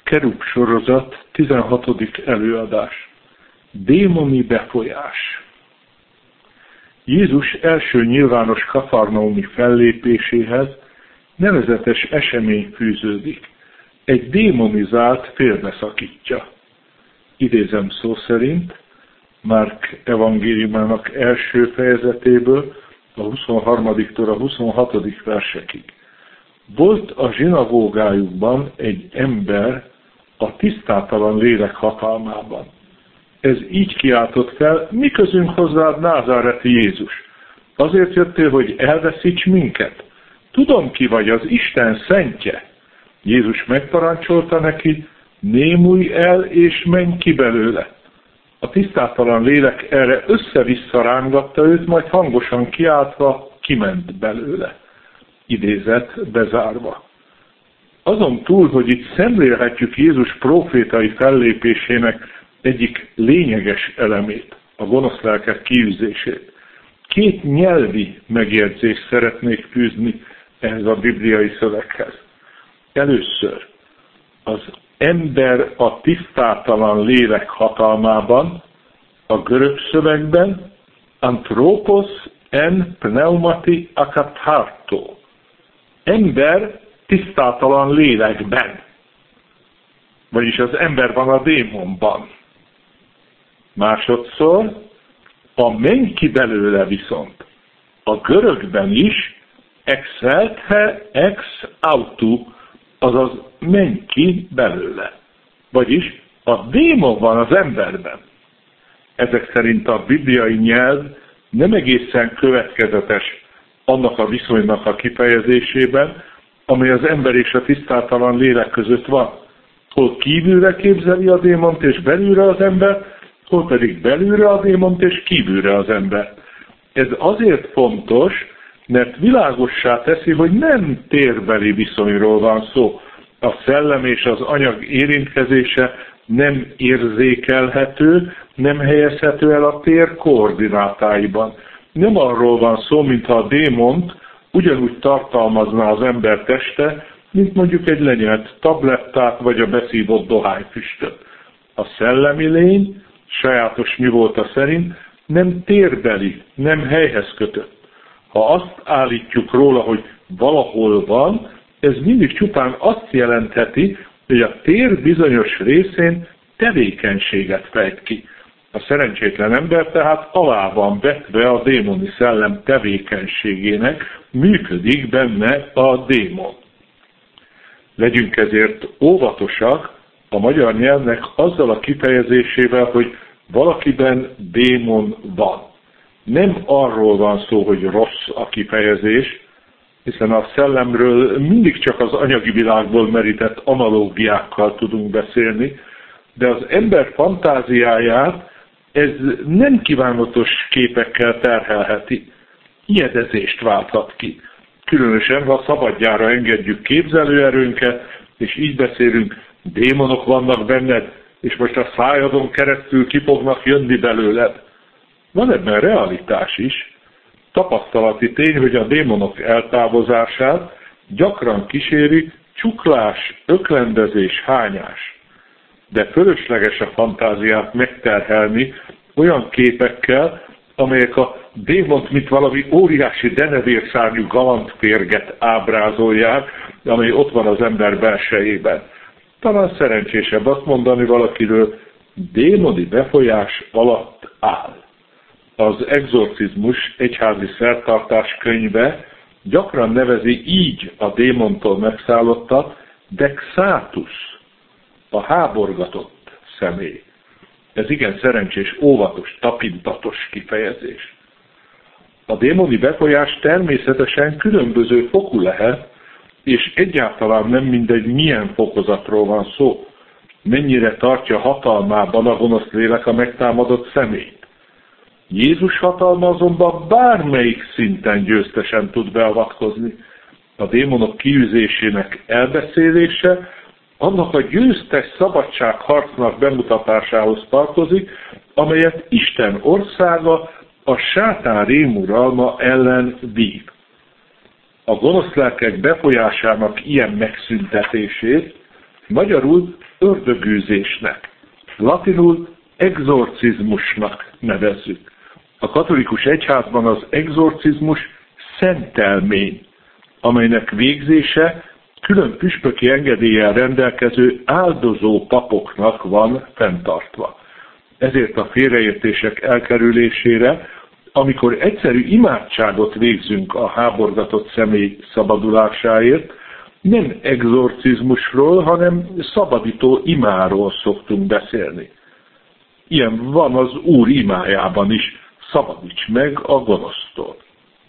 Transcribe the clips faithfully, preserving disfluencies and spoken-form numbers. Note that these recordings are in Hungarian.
Kerub sorozat, tizenhatodik előadás. Démoni befolyás. Jézus első nyilvános kafarnaumi fellépéséhez nevezetes esemény fűződik. Egy démonizált félbeszakítja. Idézem szó szerint, Márk evangéliumának első fejezetéből, a huszonharmadiktól a huszonhatodik versekig. Volt a zsinagógájukban egy ember a tisztátalan lélek hatalmában. Ez így kiáltott fel: mi közünk hozzád, názáreti Jézus? Azért jöttél, hogy elveszíts minket? Tudom, ki vagy, az Isten szentje. Jézus megparancsolta neki: némulj el és menj ki belőle. A tisztátalan lélek erre össze-vissza rángatta őt, majd hangosan kiáltva kiment belőle. Idézet bezárva. Azon túl, hogy itt szemlélhetjük Jézus prófétai fellépésének egyik lényeges elemét, a gonosz lelkek kiűzését, két nyelvi megjegyzést szeretnék fűzni ehhez a bibliai szöveghez. Először az ember a tisztátalan lélek hatalmában, a görög szövegben anthropos en pneumati akatharto. Ember tisztátalan lélekben. Vagyis az ember van a démonban. Másodszor a menj ki belőle viszont a görögben is exelthe ex autu, azaz menj ki belőle. Vagyis a démon van az emberben. Ezek szerint a bibliai nyelv nem egészen következetes annak a viszonynak a kifejezésében, amely az ember és a tisztátalan lélek között van. Hol kívülre képzeli a démont és belülre az ember, hol pedig belülre a démont és kívülre az ember. Ez azért fontos, mert világossá teszi, hogy nem térbeli viszonyról van szó. A szellem és az anyag érintkezése nem érzékelhető, nem helyezhető el a tér koordinátáiban. Nem arról van szó, mintha a démont ugyanúgy tartalmazná az ember teste, mint mondjuk egy lenyelt tablettát, vagy a beszívott dohányfüstöt. A szellemi lény sajátos mi volt a szerint nem térbeli, nem helyhez kötött. Ha azt állítjuk róla, hogy valahol van, ez mindig csupán azt jelentheti, hogy a tér bizonyos részén tevékenységet fejt ki. A szerencsétlen ember tehát alá van vetve a démoni szellem tevékenységének, működik benne a démon. Legyünk ezért óvatosak a magyar nyelvnek azzal a kifejezésével, hogy valakiben démon van. Nem arról van szó, hogy rossz a kifejezés, hiszen a szellemről mindig csak az anyagi világból merített analógiákkal tudunk beszélni, de az ember fantáziáját ez nem kívánatos képekkel terhelheti. Ijedezést válthat ki. Különösen, ha szabadjára engedjük képzelőerőnket, és így beszélünk: démonok vannak benned, és most a szájadon keresztül ki fognak jönni belőled. Van ebben realitás is. Tapasztalati tény, hogy a démonok eltávozását gyakran kíséri csuklás, öklendezés, hányás. De fölösleges a fantáziát megterhelni olyan képekkel, amelyek a démont, mint valami óriási denevérszárnyú galantférget ábrázolják, amely ott van az ember belsejében. Talán szerencsésebb azt mondani valakiről: démoni befolyás alatt áll. Az exorcizmus egyházi szertartás könyve gyakran nevezi így a démontól megszállottat: dexátus, a háborgatott személy. Ez igen szerencsés, óvatos, tapintatos kifejezés. A démoni befolyás természetesen különböző fokú lehet, és egyáltalán nem mindegy, milyen fokozatról van szó. Mennyire tartja hatalmában a gonosz lélek a megtámadott személyt. Jézus hatalma azonban bármelyik szinten győztesen tud beavatkozni. A démonok kiűzésének elbeszélése annak a győztes szabadságharcnak bemutatásához tartozik, amelyet Isten országa a sátán rémuralma ellen vív. A gonosz lelkek befolyásának ilyen megszüntetését magyarul ördögűzésnek. Latinul exorcizmusnak nevezzük. A katolikus egyházban az exorcizmus szentelmény, amelynek végzése külön püspöki engedéllyel rendelkező áldozó papoknak van fenntartva. Ezért a félreértések elkerülésére, amikor egyszerű imádságot végzünk a háborgatott személy szabadulásáért, nem exorcizmusról, hanem szabadító imáról szoktunk beszélni. Ilyen van az Úr imájában is, szabadíts meg a gonosztól.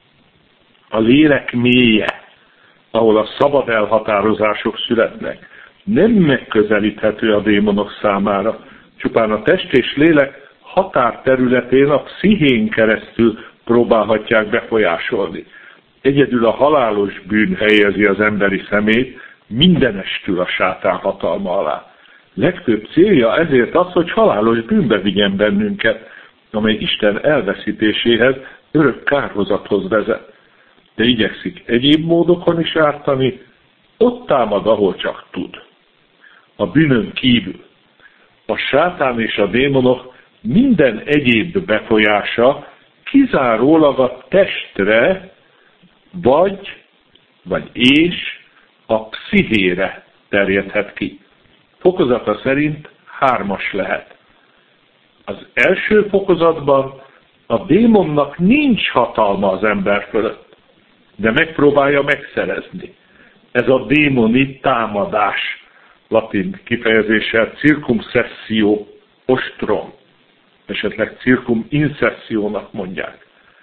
A lélek mélye, ahol a szabad elhatározások születnek, nem megközelíthető a démonok számára, csupán a test és lélek határterületén a pszichén keresztül próbálhatják befolyásolni. Egyedül a halálos bűn helyezi az emberi szemét mindenestül a sátán hatalma alá. Legfőbb célja ezért az, hogy halálos bűnbe vigyen bennünket, amely Isten elveszítéséhez, örök kárhozathoz vezet. De igyekszik egyéb módokon is ártani, ott támad, ahol csak tud. A bűnön kívül. A sátán és a démonok minden egyéb befolyása kizárólag a testre, vagy, vagy és a pszichére terjedhet ki. Fokozata szerint hármas lehet. Az első fokozatban a démonnak nincs hatalma az ember fölött, de megpróbálja megszerezni. Ez a démoni támadás, latin kifejezéssel circumsessio ostrom, esetleg circum incessionak mondják.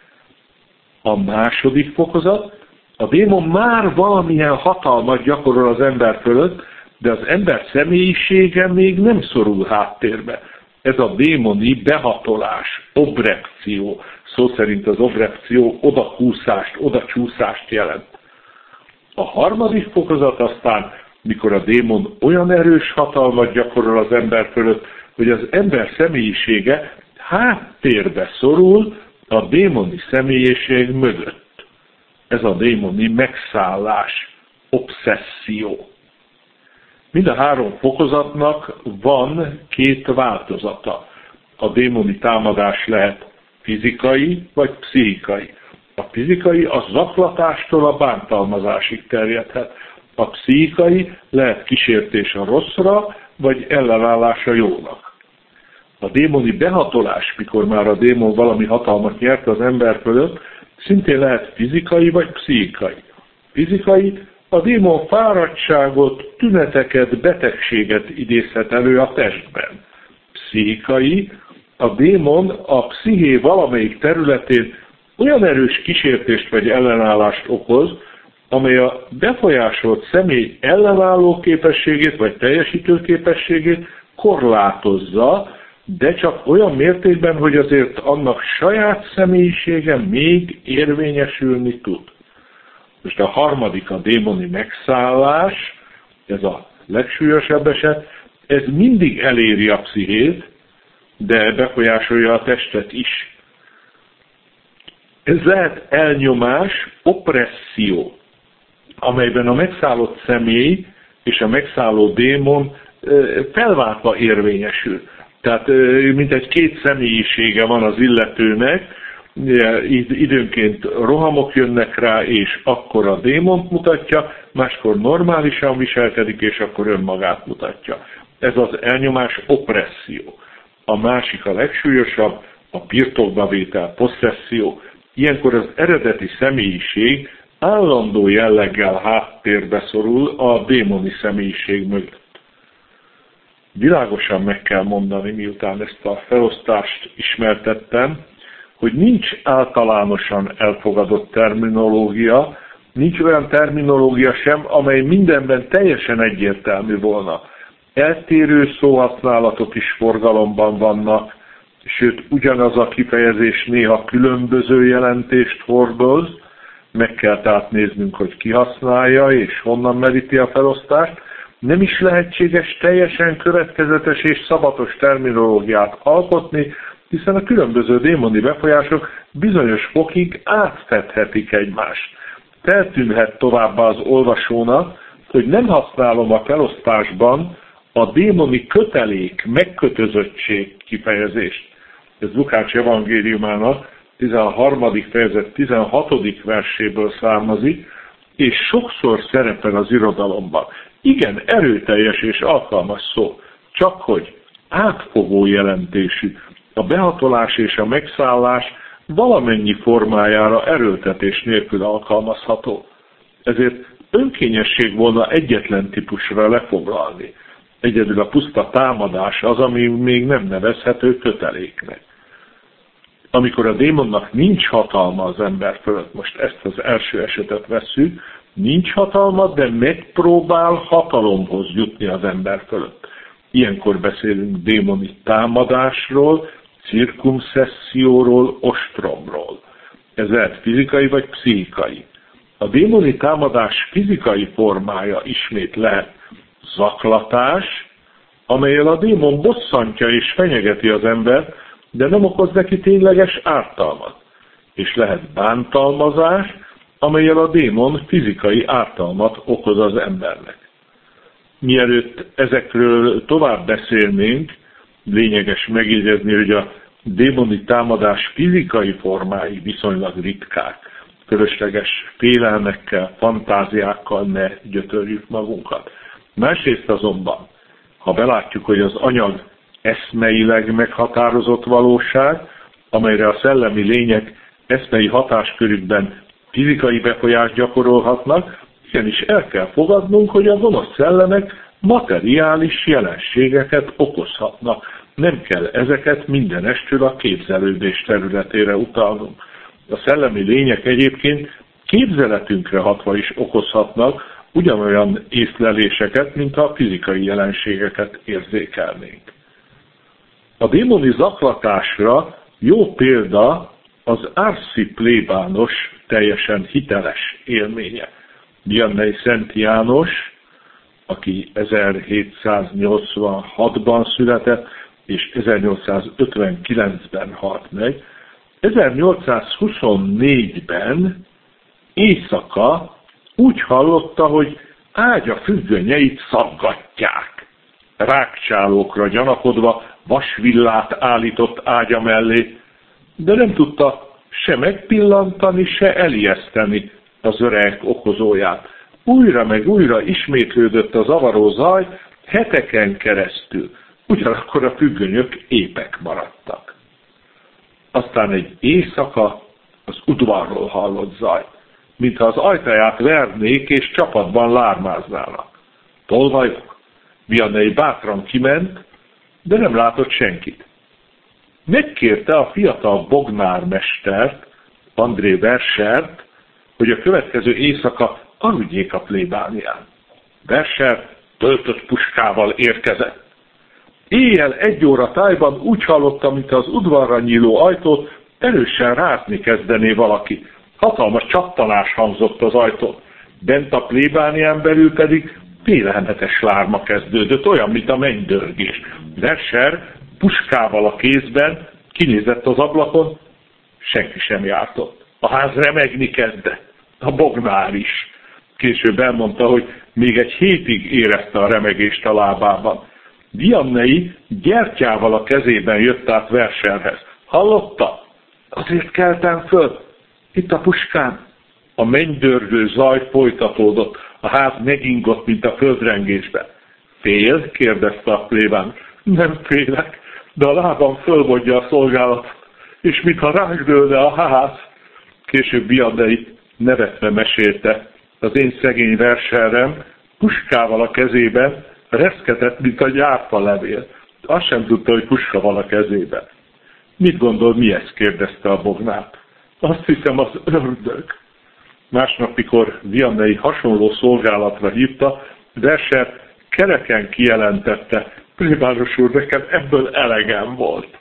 A második fokozat, a démon már valamilyen hatalmat gyakorol az ember fölött, de az ember személyisége még nem szorul háttérbe. Ez a démoni behatolás, obrepció, szó szerint az obrepció odahúszást, odacsúszást jelent. A harmadik fokozat aztán, mikor a démon olyan erős hatalmat gyakorol az ember fölött, hogy az ember személyisége háttérbe szorul a démoni személyiség mögött. Ez a démoni megszállás, obszesszió. Mind a három fokozatnak van két változata. A démoni támadás lehet fizikai vagy pszichikai. A fizikai a zaklatástól a bántalmazásig terjedhet. A pszichikai lehet kísértés a rosszra, vagy ellenállás a jónak. A démoni behatolás, mikor már a démon valami hatalmat nyert az ember fölött, szintén lehet fizikai vagy pszichikai. Fizikai, a démon fáradtságot, tüneteket, betegséget idézhet elő a testben. Pszichikai, a démon a psziché valamelyik területén olyan erős kísértést vagy ellenállást okoz, amely a befolyásolt személy ellenálló képességét vagy teljesítő képességét korlátozza, de csak olyan mértékben, hogy azért annak saját személyisége még érvényesülni tud. Most a harmadik a démoni megszállás, ez a legsúlyosabb eset, ez mindig eléri a pszichét, de befolyásolja a testet is. Ez lehet elnyomás, opresszió, amelyben a megszállott személy és a megszálló démon felváltva érvényesül. Tehát mint egy két személyisége van az illetőnek, időnként rohamok jönnek rá, és akkor a démont mutatja, máskor normálisan viselkedik, és akkor önmagát mutatja. Ez az elnyomás, opresszió. A másik, a legsúlyosabb, a birtokbavétel, posszesszió. Ilyenkor az eredeti személyiség állandó jelleggel háttérbe szorul a démoni személyiség mögött. Világosan meg kell mondani, miután ezt a felosztást ismertettem, hogy nincs általánosan elfogadott terminológia, nincs olyan terminológia sem, amely mindenben teljesen egyértelmű volna. Eltérő szóhasználatok is forgalomban vannak, sőt ugyanaz a kifejezés néha különböző jelentést hordoz, meg kell tehát néznünk, hogy ki használja és honnan meríti a felosztást. Nem is lehetséges teljesen következetes és szabatos terminológiát alkotni, hiszen a különböző démoni befolyások bizonyos fokig átfedhetik egymást. Feltűnhet továbbá az olvasónak, hogy nem használom a felosztásban a démoni kötelék, megkötözöttség kifejezést. Ez Lukács evangéliumának tizenharmadik fejezet tizenhatodik verséből származik, és sokszor szerepel az irodalomban. Igen, erőteljes és alkalmas szó, csak hogy átfogó jelentésű. A behatolás és a megszállás valamennyi formájára erőltetés nélkül alkalmazható. Ezért önkényesség volna egyetlen típusra lefoglalni. Egyedül a puszta támadás az, ami még nem nevezhető köteléknek. Amikor a démonnak nincs hatalma az ember fölött, most ezt az első esetet vesszük, nincs hatalma, de megpróbál hatalomhoz jutni az ember fölött. Ilyenkor beszélünk démoni támadásról, cirkumszesszióról, ostromról. Ez lehet fizikai vagy pszichikai. A démoni támadás fizikai formája ismét lehet zaklatás, amellyel a démon bosszantja és fenyegeti az embert, de nem okoz neki tényleges ártalmat. És lehet bántalmazás, amellyel a démon fizikai ártalmat okoz az embernek. Mielőtt ezekről tovább beszélnénk, lényeges megjegyezni, hogy a démoni támadás fizikai formái viszonylag ritkák. Fölösleges félelmekkel, fantáziákkal ne gyötörjük magunkat. Másrészt azonban, ha belátjuk, hogy az anyag eszmeileg meghatározott valóság, amelyre a szellemi lények eszmei hatáskörükben fizikai befolyást gyakorolhatnak, igenis el kell fogadnunk, hogy a gonosz szellemek materiális jelenségeket okozhatnak. Nem kell ezeket mindenestül a képzelődés területére utalnunk. A szellemi lények egyébként képzeletünkre hatva is okozhatnak ugyanolyan észleléseket, mint a fizikai jelenségeket érzékelnénk. A démoni zaklatásra jó példa az Arszi plébános teljesen hiteles élménye. Vianney Szent János, aki ezerhétszáznyolcvanhatban született, és ezernyolcszázötvenkilencben halt meg, ezernyolcszázhuszonnégyben éjszaka úgy hallotta, hogy ágya függönyeit szaggatják. Rákcsálókra gyanakodva vasvillát állított ágya mellé, de nem tudta se megpillantani, se elijeszteni az öreg okozóját. Újra meg újra ismétlődött a zavaró zaj, heteken keresztül. Ugyanakkor a függönyök épek maradtak. Aztán egy éjszaka az udvarról hallott zaj, mintha az ajtaját vernék és csapatban lármáznának. Tolvajok. Vianney bátran kiment, de nem látott senkit. Megkérte a fiatal bognármestert, André Versert, hogy a következő éjszaka aludjék a plébánián. Verser töltött puskával érkezett. Éjjel egy óra tájban úgy hallotta, mint az udvarra nyíló ajtót erősen rázni kezdené valaki. Hatalmas csattanás hangzott az ajtón. Bent a plébánián belül pedig félelmetes lárma kezdődött, olyan, mint a mennydörgés. Verser puskával a kézben kinézett az ablakon, senki sem járt ott. A ház remegni kezdett, a bognár is. Később elmondta, hogy még egy hétig érezte a remegést a lábában. Vianney gyertyával a kezében jött át Verserhez. Hallotta? Azért keltem föl. Itt a puskám. A mennydörgő zaj folytatódott. A ház megingott, mint a földrengésben. Fél? Kérdezte a plébán. Nem félek, de a lábam fölmondja a szolgálat, és mintha ránk dőlne a ház. Később Vianney nevetve mesélte. Az én szegény Verserem puskával a kezében reszketett, mint a gyárfa levél. Azt sem tudta, hogy puska van a kezében. Mit gondol, mi ez? Kérdezte a bognát. Azt hiszem, az ördög. Másnap, mikor Vianney hasonló szolgálatra hívta, Verser kereken kijelentette, plébános úr, nekem ebből elegem volt.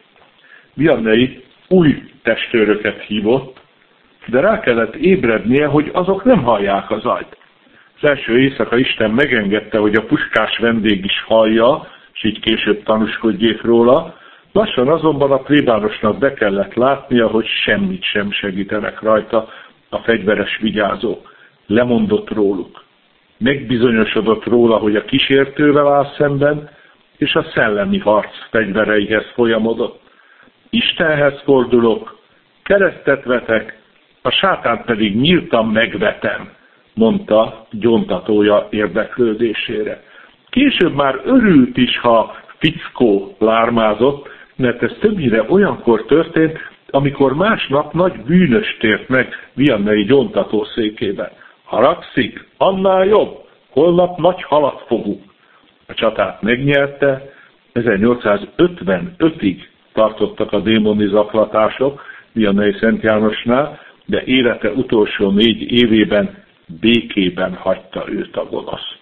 Vianney új testőröket hívott, de rá kellett ébrednie, hogy azok nem hallják a zajt. Az első éjszaka Isten megengedte, hogy a puskás vendég is hallja, és így később tanúskodjék róla. Lassan azonban a plébánosnak be kellett látnia, hogy semmit sem segítenek rajta a fegyveres vigyázók. Lemondott róluk. Megbizonyosodott róla, hogy a kísértővel áll szemben, és a szellemi harc fegyvereihez folyamodott. Istenhez fordulok, keresztet vetek, a sátánt pedig nyíltan megvetem, mondta gyóntatója érdeklődésére. Később már örült is, ha fickó lármázott, mert ez többnyire olyankor történt, amikor másnap nagy bűnös tért meg Vianney gyóntatószékében. Haragszik, annál jobb, holnap nagy halat fogunk. A csatát megnyerte, ezernyolcszázötvenötig tartottak a démoni zaklatások Vianney Szent Jánosnál, de élete utolsó négy évében békében hagyta őt a gonosz.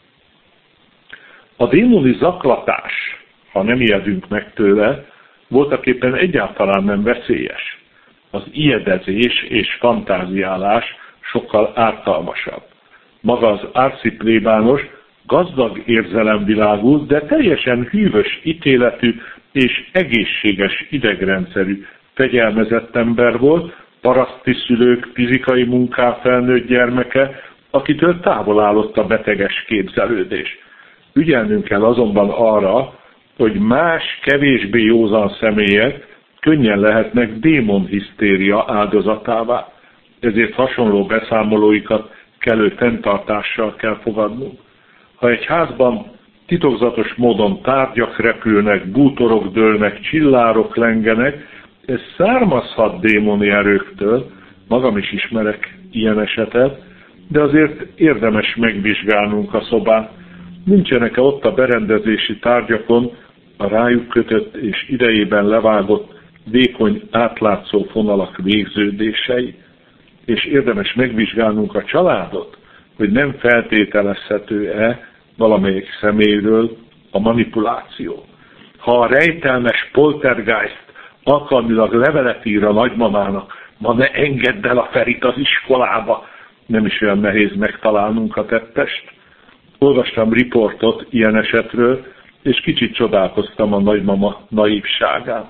A démoni zaklatás, ha nem ijedünk meg tőle, voltaképpen egyáltalán nem veszélyes. Az ijedezés és fantáziálás sokkal ártalmasabb. Maga az árciplébános gazdag érzelemvilágú, de teljesen hűvös ítéletű és egészséges idegrendszerű, fegyelmezett ember volt, paraszti szülők fizikai munkán felnőtt gyermeke, akitől távol állott a beteges képzelődés. Ügyelnünk kell azonban arra, hogy más, kevésbé józan személyek könnyen lehetnek démonhisztéria áldozatává. Ezért hasonló beszámolóikat kellő fenntartással kell fogadnunk. Ha egy házban titokzatos módon tárgyak repülnek, bútorok dőlnek, csillárok lengenek, ez származhat démoni erőktől, magam is ismerek ilyen esetet, de azért érdemes megvizsgálnunk a szobát. Nincsenek-e ott a berendezési tárgyakon a rájuk kötött és idejében levágott vékony átlátszó fonalak végződései, és érdemes megvizsgálnunk a családot, hogy nem feltételezhető-e valamelyik személyről a manipuláció. Ha a rejtelmes poltergeist alkalmilag levelet ír a nagymamának, ma ne engedd el a Ferit az iskolába, nem is olyan nehéz megtalálnunk a tettest. Olvastam riportot ilyen esetről, és kicsit csodálkoztam a nagymama naívságán.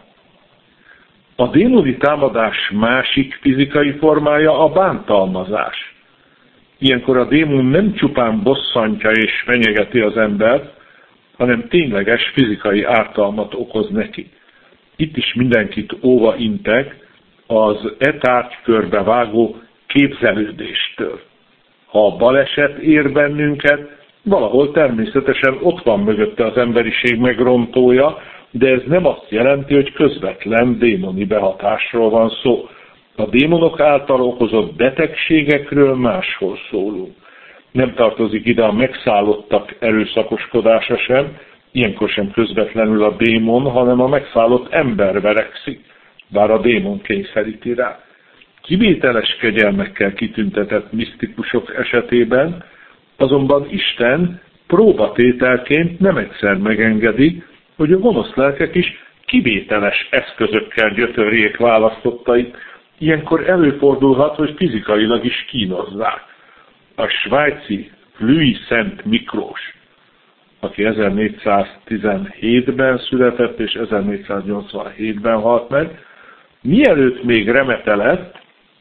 A démoni támadás másik fizikai formája a bántalmazás. Ilyenkor a démon nem csupán bosszantja és fenyegeti az embert, hanem tényleges fizikai ártalmat okoz neki. Itt is mindenkit óva intek az e tárgykörbe vágó képzelődéstől. Ha a baleset ér bennünket, valahol természetesen ott van mögötte az emberiség megrontója, de ez nem azt jelenti, hogy közvetlen démoni behatásról van szó. A démonok által okozott betegségekről máshol szólunk. Nem tartozik ide a megszállottak erőszakoskodása sem, ilyenkor sem közvetlenül a démon, hanem a megszállott ember verekszik, bár a démon kényszeríti rá. Kivételes kegyelmekkel kitüntetett misztikusok esetében azonban Isten próbatételként nem egyszer megengedi, hogy a gonosz lelkek is kivételes eszközökkel gyötörjék választottait. Ilyenkor előfordulhat, hogy fizikailag is kínozzák. A svájci Louis Szent Miklós, aki ezernégyszáztizenhétben született és ezernégyszáznyolcvanhétben halt meg, mielőtt még remete lett,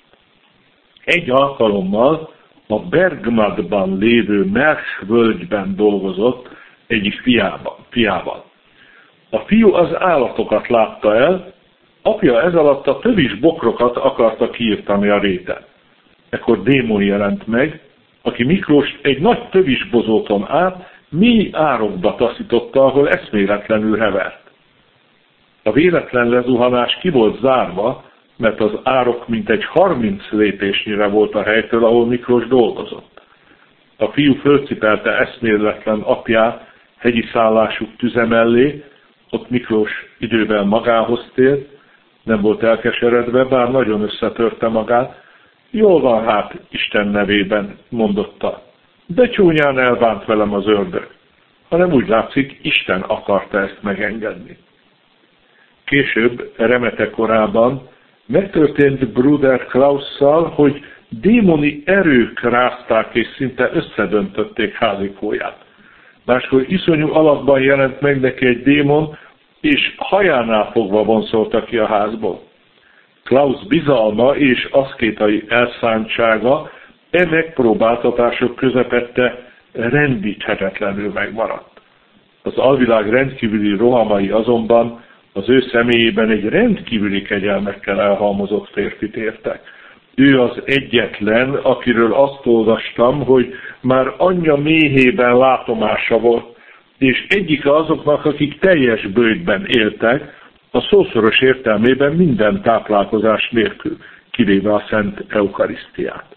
egy alkalommal a Bergmadban lévő Mersch völgyben dolgozott egyik fiában, fiával. A fiú az állatokat látta el, apja ez alatt a tövis bokrokat akarta kiirtani a réten. Ekkor démon jelent meg, aki Miklóst egy nagy tövisbozóton át mély árokba taszította, ahol eszméletlenül hevert. A véletlen lezuhanás ki volt zárva, mert az árok mintegy harminc lépésnyire volt a helytől, ahol Miklós dolgozott. A fiú fölcipelte eszméletlen apját hegyi szállásuk tüze mellé, ott Miklós idővel magához tért, nem volt elkeseredve, bár nagyon összetörte magát. Jól van hát, Isten nevében, mondotta, de csúnyán elbánt velem az ördög, hanem úgy látszik, Isten akarta ezt megengedni. Később, remete korában megtörtént Bruder Klausszal, hogy démoni erők rázták és szinte összedöntötték házikóját. Máskor iszonyú alakban jelent meg neki egy démon, és hajánál fogva vonszolta ki a házból. Klaus bizalma és aszkétai elszántsága e megpróbáltatások közepette rendíthetetlenül megmaradt. Az alvilág rendkívüli rohamai azonban az ő személyében egy rendkívüli kegyelmekkel elhalmozott férfit értek. Ő az egyetlen, akiről azt olvastam, hogy már anyja méhében látomása volt, és egyike azoknak, akik teljes bőjtben éltek, a szószoros értelmében minden táplálkozás nélkül, kivéve a Szent Eukarisztiát.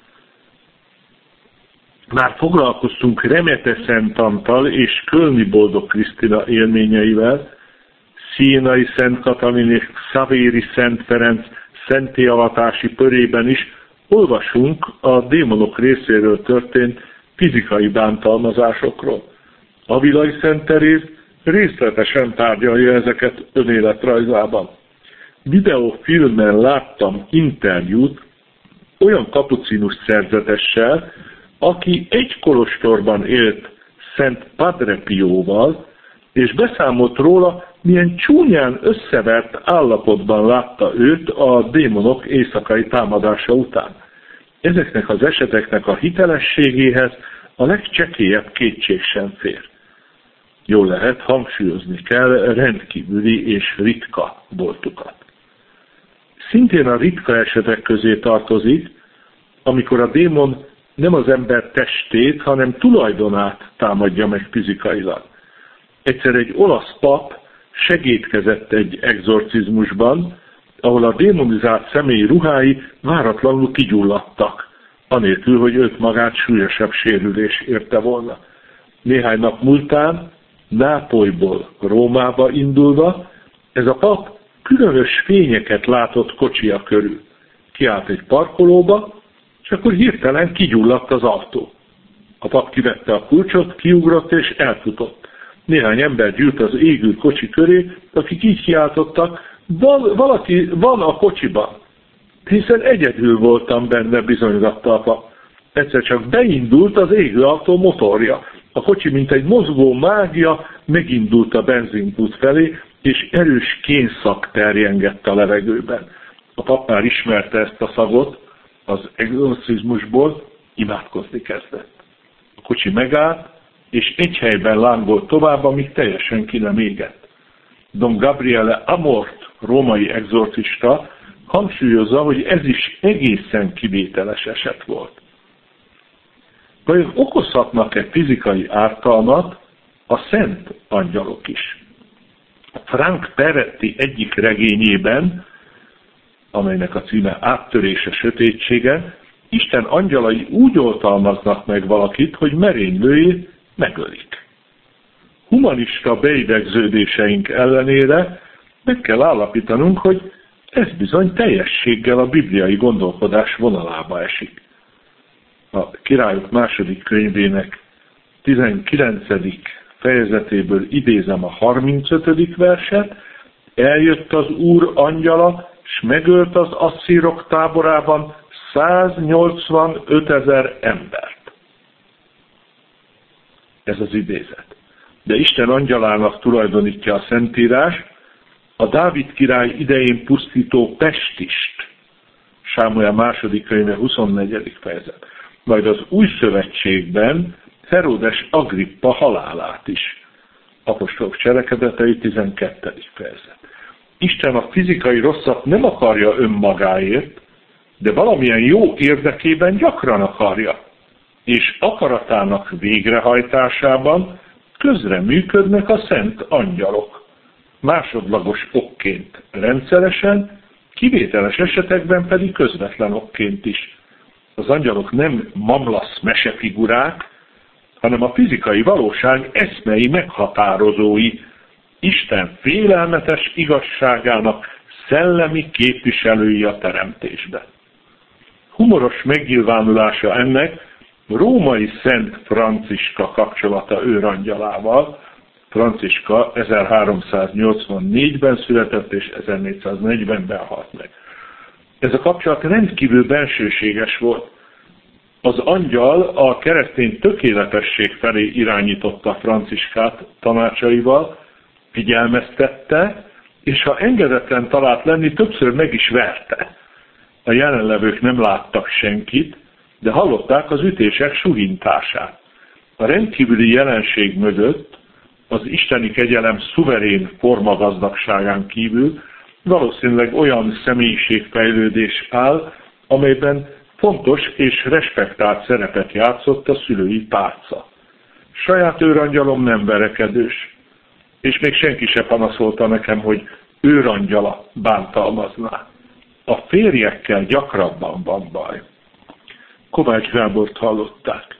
Már foglalkoztunk Remete Szent Antal és Kölni Boldog Krisztina élményeivel, Sienai Szent Katalin és Xavéri Szent Ferenc szentélyavatási pörében is olvasunk a démonok részéről történt fizikai bántalmazásokról. Avilai Szent Teréz részletesen tárgyalja ezeket önéletrajzában. Videófilmen láttam interjút olyan kapucinus szerzetessel, aki egy kolostorban élt Szent Padre Pióval, és beszámolt róla, milyen csúnyán összevert állapotban látta őt a démonok éjszakai támadása után. Ezeknek az eseteknek a hitelességéhez a legcsekélyebb kétség sem fér. Jól lehet, hangsúlyozni kell rendkívüli és ritka voltukat. Szintén a ritka esetek közé tartozik, amikor a démon nem az ember testét, hanem tulajdonát támadja meg fizikailag. Egyszer egy olasz pap segédkezett egy egzorcizmusban, ahol a démonizált személy ruhái váratlanul kigyulladtak, anélkül, hogy őt magát súlyosabb sérülés érte volna. Néhány nap múltán Nápolyból Rómába indulva ez a pap különös fényeket látott kocsia körül. Kiállt egy parkolóba, és akkor hirtelen kigyulladt az autó. A pap kivette a kulcsot, kiugrott és elfutott. Néhány ember gyűlt az égő kocsi köré, akik így kiáltottak, van, valaki van a kocsiban. Hiszen egyedül voltam benne, bizonygatta a pap. Egyszer csak beindult az égő autó motorja. A kocsi, mint egy mozgó mágia, megindult a benzinkút felé, és erős kénszak terjengett a levegőben. A pap már ismerte ezt a szagot az egzorcizmusból, imádkozni kezdett. A kocsi megállt, és egy helyben lángolt tovább, amíg teljesen ki nem égett. Don Gabriele Amort, római egzorcista, hangsúlyozza, hogy ez is egészen kivételes eset volt. Vajon okozhatnak-e fizikai ártalmat a szent angyalok is? Frank Peretti egyik regényében, amelynek a címe Áttörése sötétsége, Isten angyalai úgy oltalmaznak meg valakit, hogy merénylőjét megölik. Humanista beidegződéseink ellenére meg kell állapítanunk, hogy ez bizony teljességgel a bibliai gondolkodás vonalába esik. A Királyok második könyvének tizenkilencedik fejezetéből idézem a harmincötödik verset, eljött az Úr angyala, s megölt az asszírok táborában száznyolcvanötezer embert. Ez az idézet. De Isten angyalának tulajdonítja a Szentírás a Dávid király idején pusztító Pestist, Sámuel második könyve huszonnegyedik fejezet. Majd az Új Szövetségben Heródes Agrippa halálát is. Apostolok cselekedetei tizenkettedik fejezet. Isten a fizikai rosszat nem akarja önmagáért, de valamilyen jó érdekében gyakran akarja, és akaratának végrehajtásában közreműködnek a szent angyalok. Másodlagos okként rendszeresen, kivételes esetekben pedig közvetlen okként is. Az angyalok nem mamlasz mesefigurák, hanem a fizikai valóság eszmei meghatározói, Isten félelmetes igazságának szellemi képviselői a teremtésben. Humoros megnyilvánulása ennek római Szent Franciska kapcsolata őrangyalával. Franciska ezerháromszáznyolcvannégyben született és ezernégyszáznegyvenben halt meg. Ez a kapcsolat rendkívül bensőséges volt. Az angyal a keresztény tökéletesség felé irányította Franciskát tanácsaival, figyelmeztette, és ha engedetlen talált lenni, többször meg is verte. A jelenlevők nem láttak senkit, de hallották az ütések suhintását. A rendkívüli jelenség mögött az isteni kegyelem szuverén formagazdagságán kívül valószínűleg olyan személyiségfejlődés áll, amelyben fontos és respektált szerepet játszott a szülői pálca. Saját őrangyalom nem verekedős, és még senki se panaszolta nekem, hogy őrangyala bántalmazná. A férjekkel gyakrabban van baj. Kovács Gábort hallották.